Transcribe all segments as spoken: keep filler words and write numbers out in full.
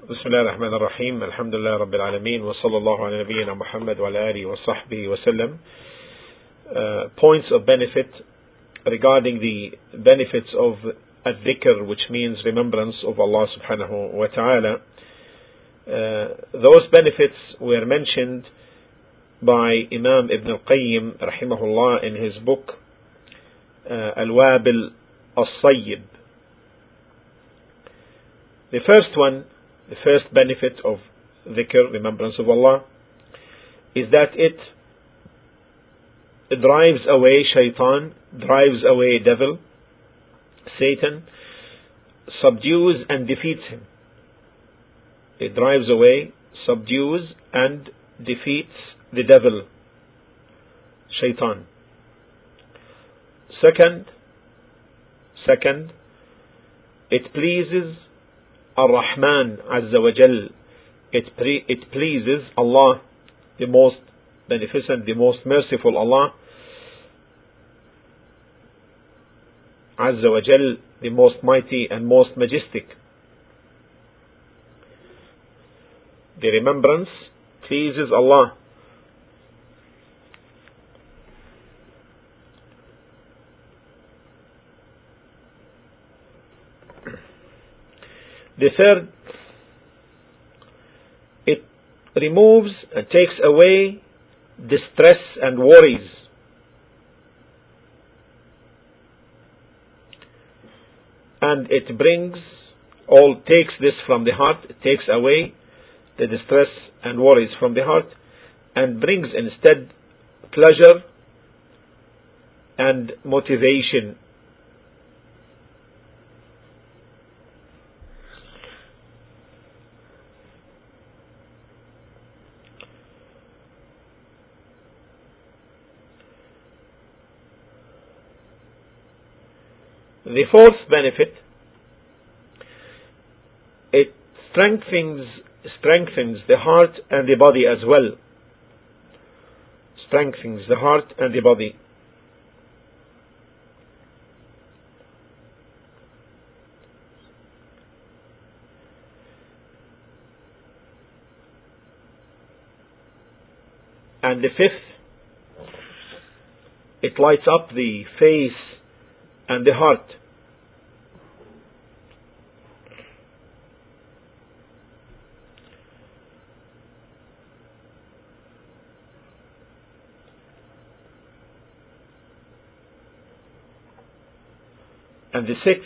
بسم الله الرحمن الرحيم الحمد لله رب العالمين وصلى الله على نبينا محمد وعلى آله وصحبه وسلم. uh, Points of benefit regarding the benefits of al-dhikr, which means remembrance of Allah subhanahu wa ta'ala. Uh, those benefits were mentioned by Imam Ibn al-Qayyim rahimahullah in his book uh, Al-Wabil As-Sayyib. The first one, the first benefit of dhikr, remembrance of Allah, is that it drives away shaitan, drives away devil, Satan, subdues and defeats him. It drives away, subdues and defeats the devil, shaitan. Second, second, it pleases Ar-Rahman Azza wa Jal. It, pre- it pleases Allah, the most beneficent, the most merciful Allah, Azza wa Jal, the most mighty and most majestic. The remembrance pleases Allah. The third, it removes and takes away distress and worries. And it brings, all takes this from the heart, it takes away the distress and worries from the heart, and brings instead pleasure and motivation. The fourth benefit, it strengthens strengthens the heart and the body as well. Strengthens the heart and the body. And the fifth, it lights up the face and the heart. And the sixth,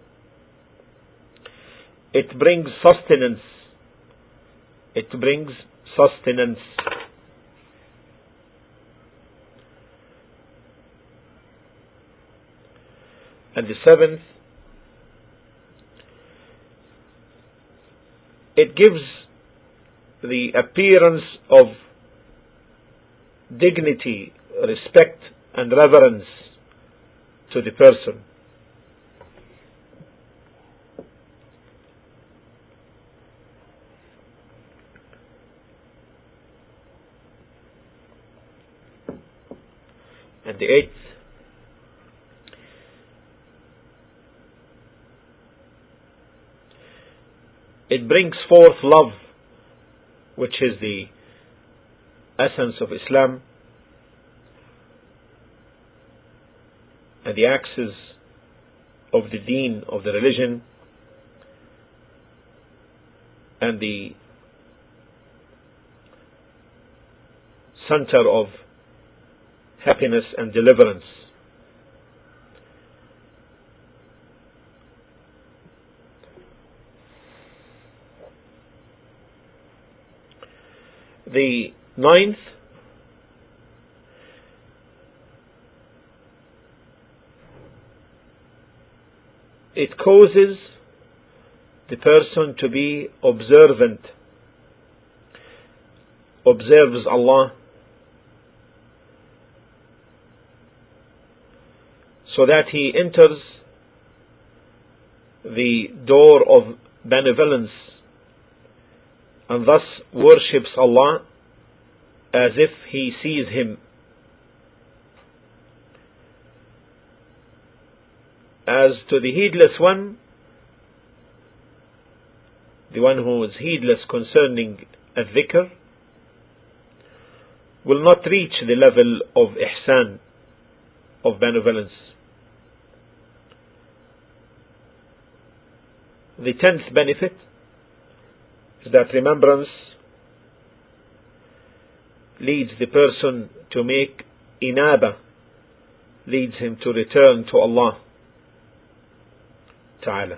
it brings sustenance. It brings sustenance. And the seventh, it gives the appearance of dignity, respect, and reverence to the person. And the eighth, it brings forth love, which is the essence of Islam and the axis of the deen, of the religion, and the center of happiness and deliverance. The ninth, it causes the person to be observant, observes Allah, so that he enters the door of benevolence and thus worships Allah as if he sees Him. As to the heedless one, the one who is heedless concerning al-dhikr, will not reach the level of ihsan, of benevolence. The tenth benefit is that remembrance leads the person to make inaba, leads him to return to Allah Ta'ala.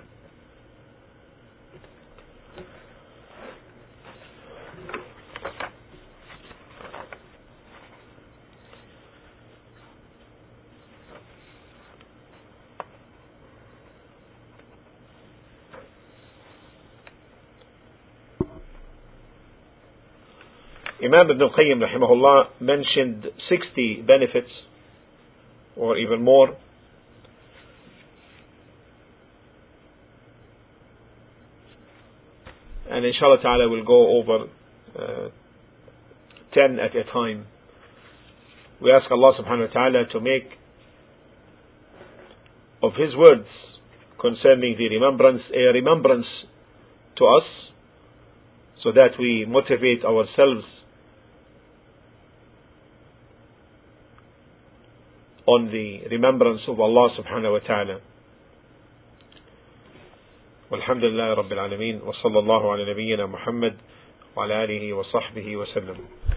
Imam Ibn al-Qayyim rahimahullah mentioned sixty benefits or even more. And inshallah ta'ala we'll go over uh, ten at a time. We ask Allah subhanahu wa ta'ala to make of His words concerning the remembrance a remembrance to us, so that we motivate ourselves on the remembrance of Allah subhanahu wa ta'ala. Walhamdulillah Rabbil Alameen, wa sallallahu ala nabiyyina Muhammad wa ala alihi wa sahbihi wa sallam.